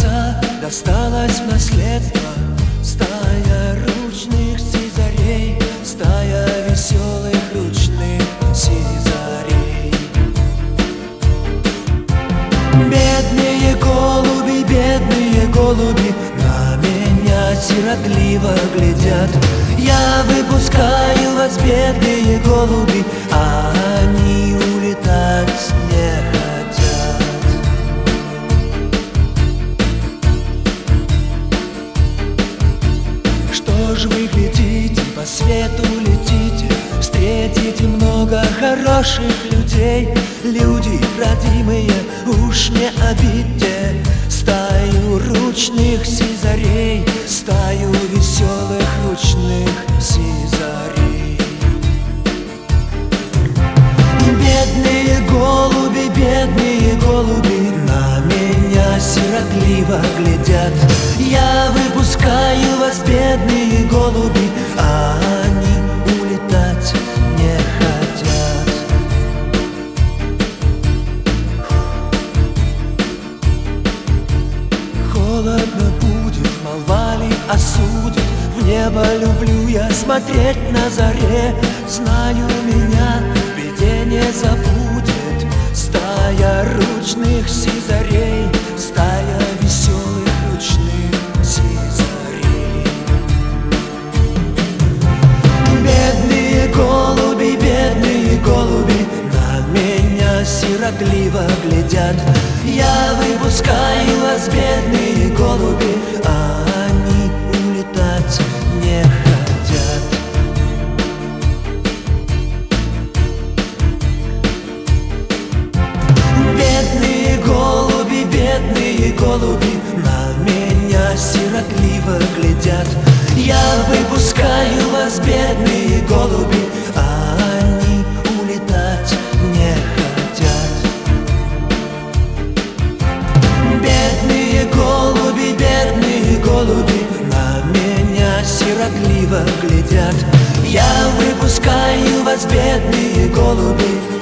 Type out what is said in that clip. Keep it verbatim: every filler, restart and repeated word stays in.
отца досталась в наследство стая ручных сизарей, стая веселых ручных сизарей. Бедные голуби, бедные голуби на меня сиротливо глядят. Я выпускаю вас, бедные голуби, а они улетать не хотят. Что ж вы глядите, по свету летите, встретите много хороших людей. Люди родимые, уж не обидьте стаю ручных сизарей, стаю веселых ручных сизарей. Бедные голуби, бедные голуби на меня сиротливо глядят. Я выпускаю вас, бедные голуби, а они улетать не хотят. Холодно будет, молва ли осудит, в небо люблю я смотреть на заре. Знаю, меня в беде не забудет стая ручных сизарей, стая веселых ручных сизарей. Бедные голуби, бедные голуби на меня сиротливо глядят. Я выпускаю вас, бедные голуби, а они улетать не хотят. Бедные голуби, бедные голуби на меня сиротливо глядят. Я выпускаю вас, бедные голуби, а они улетать не хотят. Бедные голуби, бедные голуби на меня сиротливо глядят. Я выпускаю вас, бедные голуби,